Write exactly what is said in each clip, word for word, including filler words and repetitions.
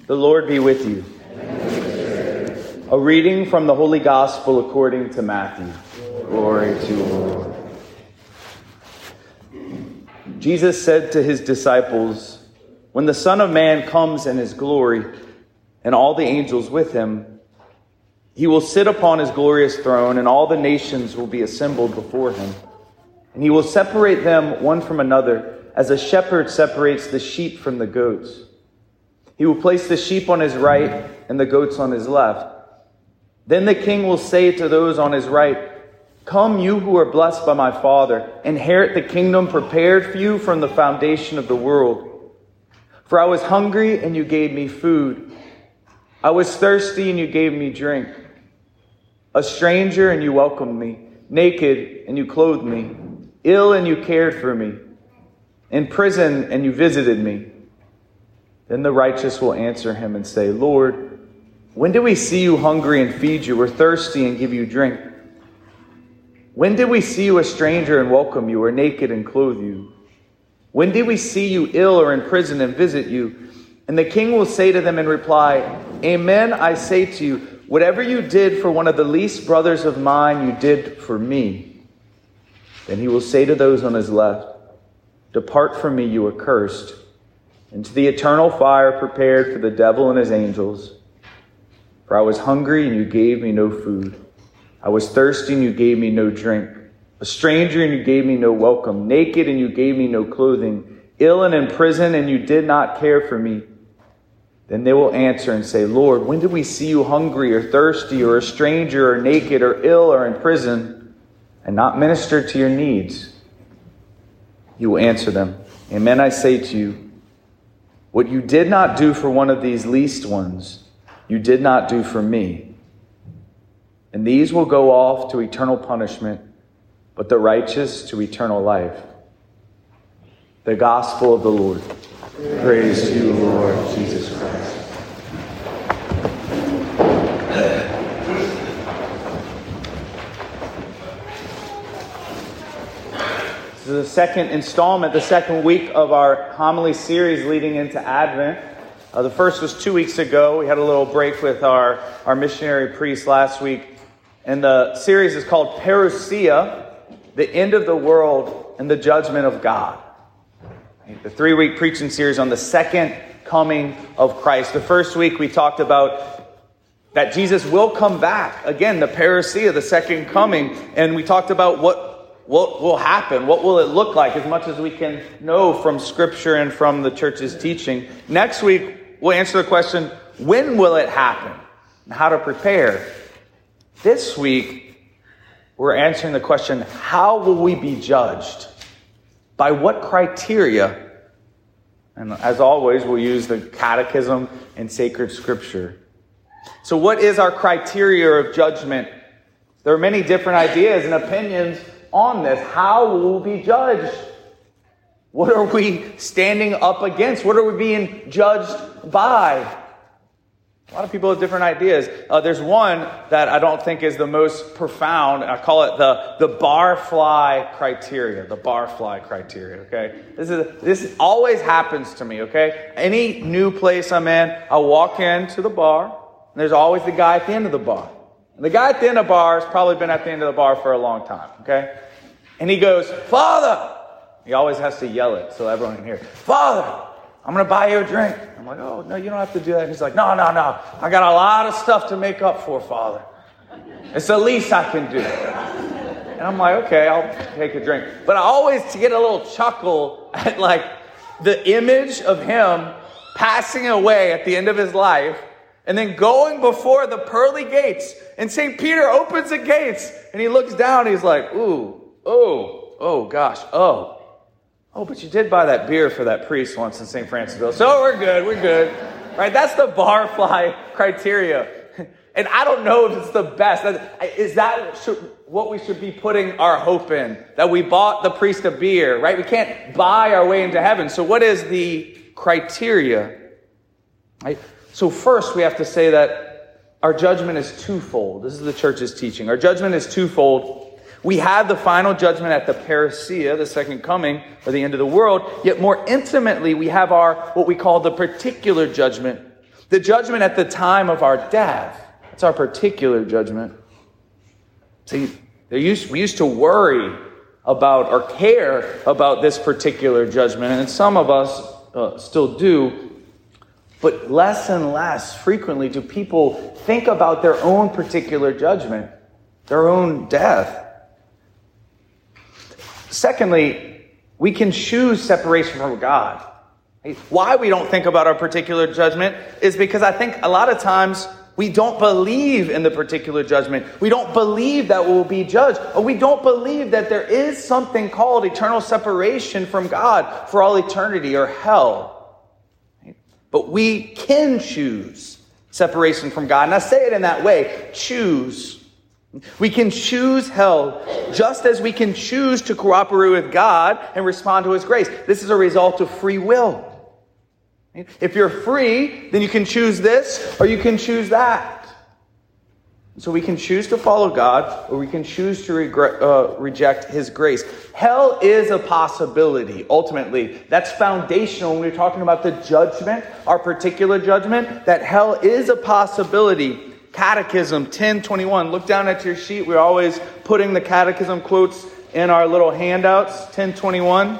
The Lord be with you. A reading from the Holy Gospel according to Matthew. Glory to you, Lord. Jesus said to his disciples, "When the Son of Man comes in his glory, and all the angels with him, he will sit upon his glorious throne, and all the nations will be assembled before him. And he will separate them one from another, as a shepherd separates the sheep from the goats. He will place the sheep on his right and the goats on his left. Then the king will say to those on his right, 'Come, you who are blessed by my Father, inherit the kingdom prepared for you from the foundation of the world. For I was hungry, and you gave me food. I was thirsty, and you gave me drink. A stranger, and you welcomed me. Naked, and you clothed me. Ill, and you cared for me. In prison, and you visited me.' Then the righteous will answer him and say, 'Lord, when did we see you hungry and feed you, or thirsty and give you drink? When did we see you a stranger and welcome you, or naked and clothe you? When did we see you ill or in prison and visit you?' And the king will say to them in reply, 'Amen, I say to you, whatever you did for one of the least brothers of mine, you did for me.' Then he will say to those on his left, 'Depart from me, you accursed, into the eternal fire prepared for the devil and his angels. For I was hungry, and you gave me no food. I was thirsty, and you gave me no drink. A stranger, and you gave me no welcome. Naked, and you gave me no clothing. Ill and in prison, and you did not care for me.' Then they will answer and say, 'Lord, when did we see you hungry or thirsty or a stranger or naked or ill or in prison and not minister to your needs?' You will answer them, 'Amen, I say to you, what you did not do for one of these least ones, you did not do for me.' And these will go off to eternal punishment, but the righteous to eternal life." The Gospel of the Lord. Praise to you, Lord Jesus Christ. This is the second installment, the second week of our homily series leading into Advent. Uh, the first was two weeks ago. We had a little break with our, our missionary priest last week. And the series is called Parousia, the End of the World and the Judgment of God. The three-week preaching series on the second coming of Christ. The first week we talked about that Jesus will come back. Again, the parousia, the second coming. And we talked about what, what will happen. What will it look like, as much as we can know from Scripture and from the church's teaching. Next week, we'll answer the question, when will it happen? And how to prepare. This week, we're answering the question, how will we be judged? By what criteria? And as always, we'll use the Catechism and Sacred Scripture. So what is our criteria of judgment? There are many different ideas and opinions on this. How will we be judged? What are we standing up against? What are we being judged by? A lot of people have different ideas. Uh, there's one that I don't think is the most profound. I call it the, the barfly criteria. The barfly criteria, okay? This is this always happens to me, okay? Any new place I'm in, I'll walk into the bar, and there's always the guy at the end of the bar. And the guy at the end of the bar has probably been at the end of the bar for a long time, okay? And he goes, "Father!" He always has to yell it so everyone can hear. "Father, I'm going to buy you a drink." I'm like, "Oh, no, you don't have to do that." And he's like, "No, no, no. I got a lot of stuff to make up for, Father. It's the least I can do." And I'm like, "Okay, I'll take a drink." But I always get a little chuckle at like the image of him passing away at the end of his life and then going before the pearly gates. And Saint Peter opens the gates and he looks down and he's like, "Ooh, oh, oh gosh, oh. Oh, but you did buy that beer for that priest once in Saint Francisville. So we're good, we're good." Right? That's the barfly criteria. And I don't know if it's the best. Is that what we should be putting our hope in? That we bought the priest a beer, right? We can't buy our way into heaven. So what is the criteria? Right? So first we have to say that our judgment is twofold. This is the church's teaching. Our judgment is twofold. We have the final judgment at the parousia, the second coming, or the end of the world. Yet more intimately, we have our, what we call the particular judgment. The judgment at the time of our death, that's our particular judgment. See, they used, we used to worry about or care about this particular judgment, and some of us uh, still do, but less and less frequently do people think about their own particular judgment, their own death. Secondly, we can choose separation from God. Why we don't think about our particular judgment is because I think a lot of times we don't believe in the particular judgment. We don't believe that we'll be judged. Or we don't believe that there is something called eternal separation from God for all eternity, or hell. But we can choose separation from God. And I say it in that way, choose. We can choose hell just as we can choose to cooperate with God and respond to his grace. This is a result of free will. If you're free, then you can choose this or you can choose that. So we can choose to follow God, or we can choose to regret, uh, reject his grace. Hell is a possibility, ultimately. That's foundational when we're talking about the judgment, our particular judgment, that hell is a possibility. Catechism ten twenty-one. Look down at your sheet. We're always putting the catechism quotes in our little handouts. ten twenty-one.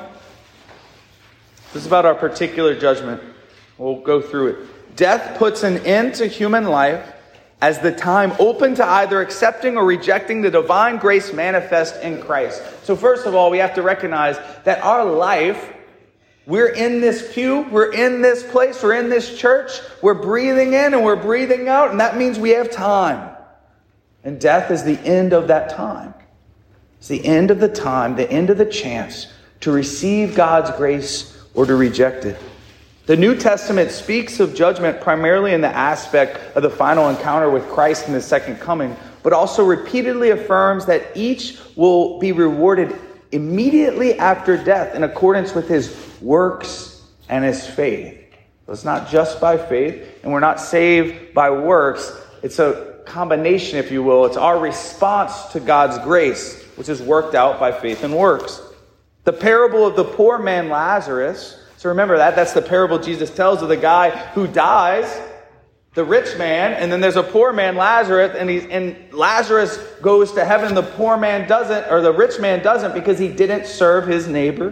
This is about our particular judgment. We'll go through it. Death puts an end to human life as the time open to either accepting or rejecting the divine grace manifest in Christ. So first of all, we have to recognize that our life, we're in this pew, we're in this place, we're in this church, we're breathing in and we're breathing out, and that means we have time. And death is the end of that time. It's the end of the time, the end of the chance to receive God's grace or to reject it. The New Testament speaks of judgment primarily in the aspect of the final encounter with Christ in his second coming, but also repeatedly affirms that each will be rewarded immediately after death in accordance with his works and his faith. So it's not just by faith, and we're not saved by works. It's a combination, if you will. It's our response to God's grace, which is worked out by faith and works. The parable of the poor man Lazarus, so remember that, that's the parable Jesus tells of the guy who dies, the rich man, and then there's a poor man, Lazarus, and he's and Lazarus goes to heaven. The poor man doesn't, or the rich man doesn't, because he didn't serve his neighbor.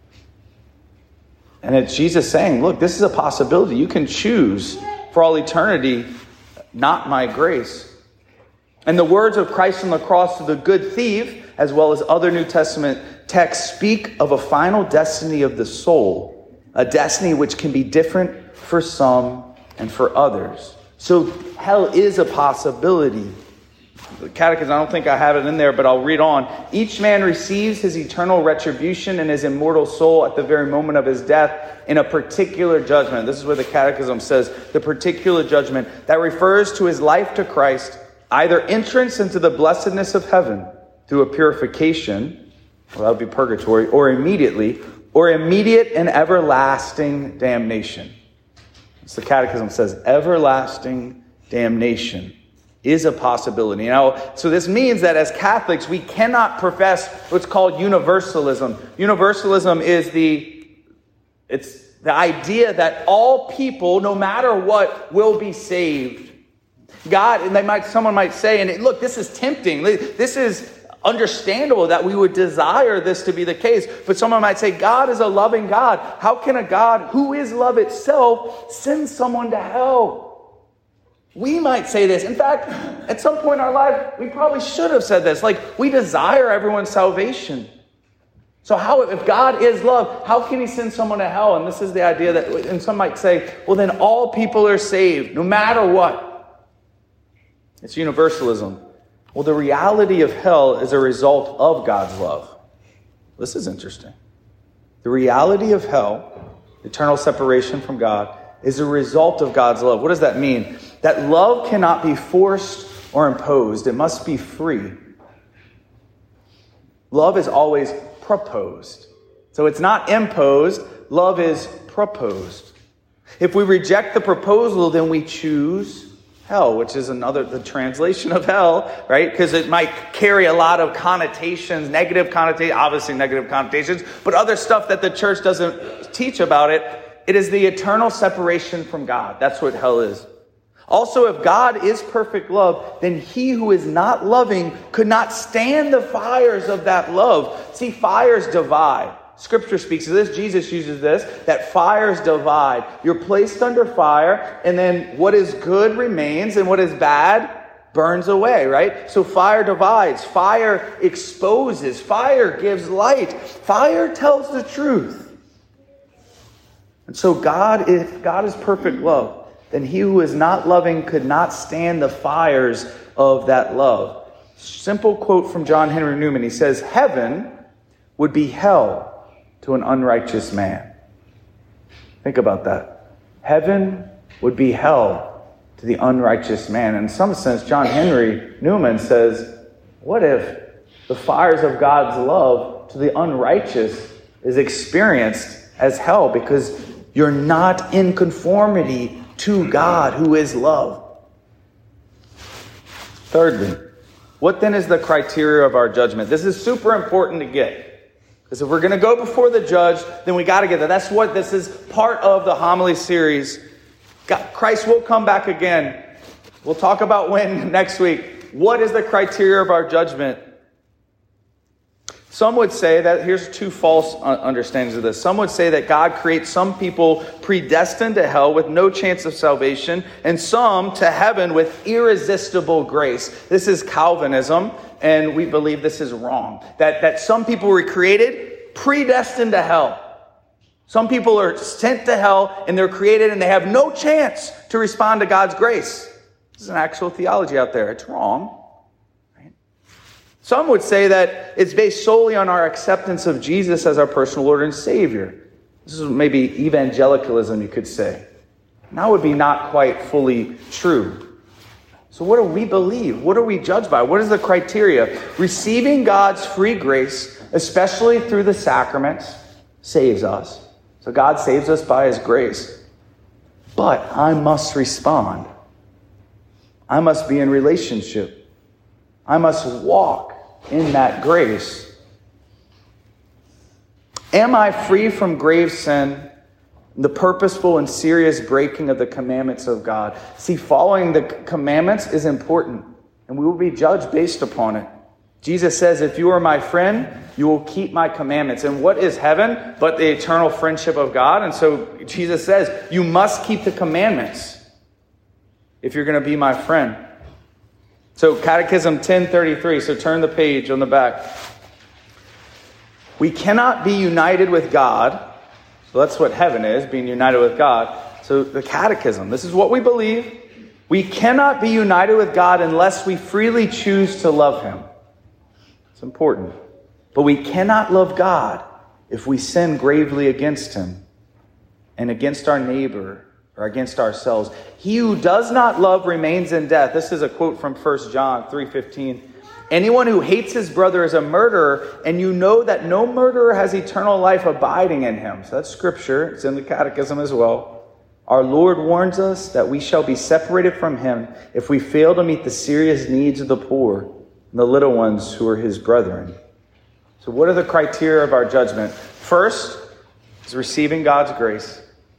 And it's Jesus saying, look, this is a possibility. You can choose for all eternity, not my grace. And the words of Christ on the cross to the good thief, as well as other New Testament texts, speak of a final destiny of the soul. A destiny which can be different for some and for others. So hell is a possibility. The Catechism, I don't think I have it in there, but I'll read on. Each man receives his eternal retribution in his immortal soul at the very moment of his death in a particular judgment. This is what the Catechism says. The particular judgment that refers to his life to Christ, either entrance into the blessedness of heaven through a purification, well, that would be purgatory, or immediately, or immediate and everlasting damnation. As the Catechism says, everlasting damnation is a possibility. Now, so this means that as Catholics, we cannot profess what's called universalism. Universalism is the, it's the idea that all people, no matter what, will be saved. God, and they might, someone might say, and look, this is tempting. This is understandable that we would desire this to be the case. But someone might say, God is a loving God. How can a God who is love itself send someone to hell? We might say this. In fact, at some point in our life, we probably should have said this. Like, we desire everyone's salvation. So how, if God is love, how can he send someone to hell? And this is the idea that, and some might say, well, then all people are saved, no matter what. It's universalism. Well, the reality of hell is a result of God's love. This is interesting. The reality of hell, eternal separation from God, is a result of God's love. What does that mean? That love cannot be forced or imposed. It must be free. Love is always proposed. So it's not imposed. Love is proposed. If we reject the proposal, then we choose hell, which is another, the translation of hell, right? Because it might carry a lot of connotations, negative connotations, obviously negative connotations, but other stuff that the church doesn't teach about it. it is the eternal separation from God. That's what hell is. Also, if God is perfect love, then he who is not loving could not stand the fires of that love. See, fires divide. Scripture speaks of this. Jesus uses this, that fires divide. You're placed under fire, and then what is good remains, and what is bad burns away, right? So fire divides. Fire exposes. Fire gives light. Fire tells the truth. And so God, if God is perfect love, then he who is not loving could not stand the fires of that love. Simple quote from John Henry Newman. He says, heaven would be hell to an unrighteous man. Think about that. Heaven would be hell to the unrighteous man. In some sense, John Henry Newman says, what if the fires of God's love to the unrighteous is experienced as hell because you're not in conformity to God, who is love? Thirdly, what then is the criteria of our judgment? This is super important to get. Because if we're going to go before the judge, then we got to get that. That's what this is part of the homily series. God, Christ will come back again. We'll talk about when next week. What is the criteria of our judgment? Some would say that, here's two false understandings of this. Some would say that God creates some people predestined to hell with no chance of salvation, and some to heaven with irresistible grace. This is Calvinism, and we believe this is wrong. That, that some people were created predestined to hell. Some people are sent to hell, and they're created, and they have no chance to respond to God's grace. This is an actual theology out there. It's wrong. Some would say that it's based solely on our acceptance of Jesus as our personal Lord and Savior. This is maybe evangelicalism, you could say. And that would be not quite fully true. So what do we believe? What are we judged by? What is the criteria? Receiving God's free grace, especially through the sacraments, saves us. So God saves us by his grace. But I must respond. I must be in relationship. I must walk in that grace. Am I free from grave sin, the purposeful and serious breaking of the commandments of God? See, following the commandments is important, and we will be judged based upon it. Jesus says, if you are my friend, you will keep my commandments. And what is heaven but the eternal friendship of God? And so Jesus says, you must keep the commandments if you're going to be my friend. So Catechism ten thirty-three, so turn the page on the back. We cannot be united with God. So that's what heaven is, being united with God. So the Catechism, this is what we believe. We cannot be united with God unless we freely choose to love him. It's important. But we cannot love God if we sin gravely against him and against our neighbor or against ourselves. He who does not love remains in death. This is a quote from First John three fifteen. Anyone who hates his brother is a murderer, and you know that no murderer has eternal life abiding in him. So that's scripture. It's in the Catechism as well. Our Lord warns us that we shall be separated from him if we fail to meet the serious needs of the poor and the little ones who are his brethren. So what are the criteria of our judgment? First is receiving God's grace.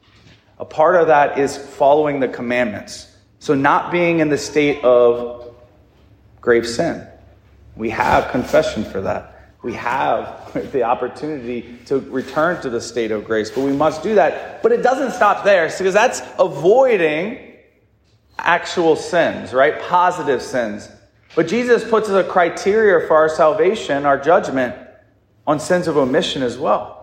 A part of that is following the commandments. So not being in the state of grave sin. We have confession for that. We have the opportunity to return to the state of grace, but we must do that. But it doesn't stop there, because that's avoiding actual sins, right? Positive sins. But Jesus puts as a criteria for our salvation, our judgment, on sins of omission as well.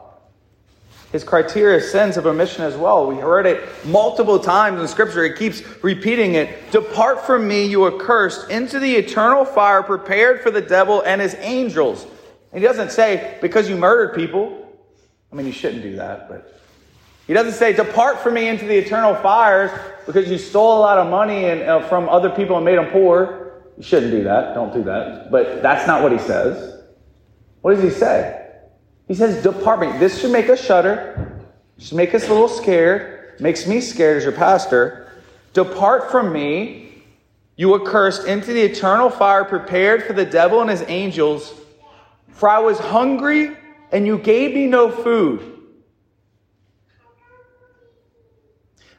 His criteria is sins of omission as well. We heard it multiple times in Scripture. It keeps repeating it. Depart from me, you accursed, into the eternal fire prepared for the devil and his angels. And he doesn't say, because you murdered people. I mean, you shouldn't do that, but he doesn't say, depart from me into the eternal fires because you stole a lot of money and, uh, from other people and made them poor. You shouldn't do that. Don't do that. But that's not what he says. What does he say? He says, depart me. This should make us shudder. Should make us a little scared. Makes me scared as your pastor. Depart from me, you accursed, into the eternal fire prepared for the devil and his angels. For I was hungry, and you gave me no food.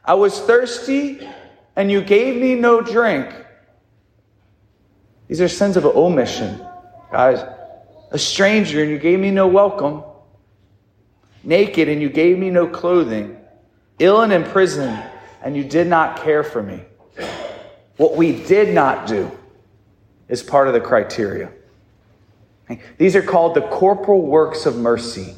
I was thirsty, and you gave me no drink. These are sins of omission, guys. A stranger, and you gave me no welcome. Naked, and you gave me no clothing. Ill and in prison, and you did not care for me. What we did not do is part of the criteria. These are called the corporal works of mercy.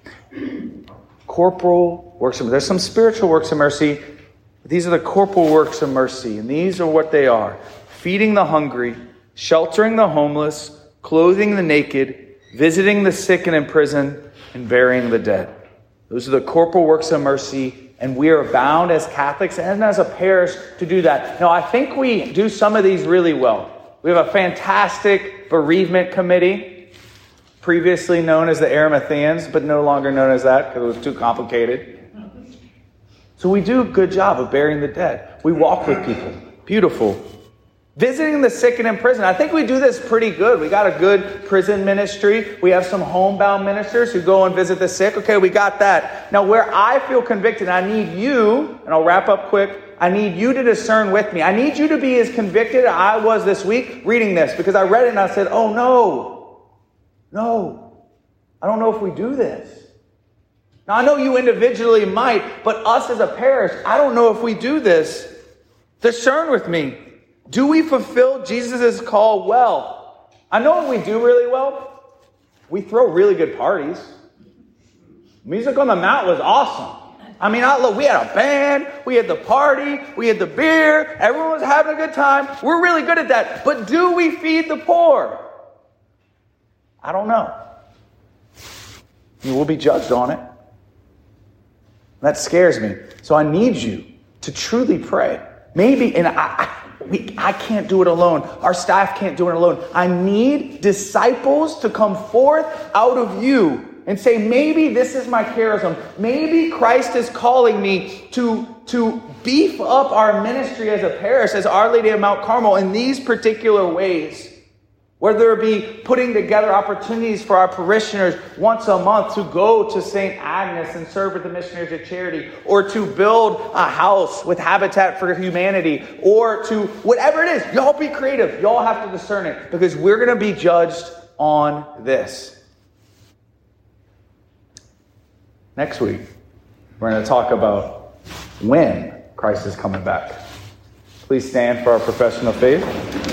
Corporal works of mercy. There's some spiritual works of mercy. But these are the corporal works of mercy. And these are what they are. Feeding the hungry, sheltering the homeless, clothing the naked, visiting the sick and in prison, and burying the dead. Those are the corporal works of mercy. And we are bound as Catholics and as a parish to do that. Now, I think we do some of these really well. We have a fantastic bereavement committee, previously known as the Arimatheans, but no longer known as that because it was too complicated. So we do a good job of burying the dead. We walk with people. Beautiful. Visiting the sick and in prison. I think we do this pretty good. We got a good prison ministry. We have some homebound ministers who go and visit the sick. Okay, we got that. Now, where I feel convicted, I need you, and I'll wrap up quick, I need you to discern with me. I need you to be as convicted as I was this week reading this, because I read it and I said, oh no, no, I don't know if we do this. Now, I know you individually might, but us as a parish, I don't know if we do this. Discern with me. Do we fulfill Jesus' call well? I know what we do really well. We throw really good parties. Music on the Mount was awesome. I mean, I, look, we had a band, we had the party, we had the beer, everyone was having a good time. We're really good at that. But do we feed the poor? I don't know. You will be judged on it. That scares me. So I need you to truly pray. Maybe, and I, I We, I can't do it alone. Our staff can't do it alone. I need disciples to come forth out of you and say, maybe this is my charism. Maybe Christ is calling me to, to beef up our ministry as a parish, as Our Lady of Mount Carmel in these particular ways. Whether it be putting together opportunities for our parishioners once a month to go to Saint Agnes and serve with the Missionaries of Charity, or to build a house with Habitat for Humanity, or to whatever it is. Y'all be creative. Y'all have to discern it, because we're going to be judged on this. Next week, we're going to talk about when Christ is coming back. Please stand for our profession of faith.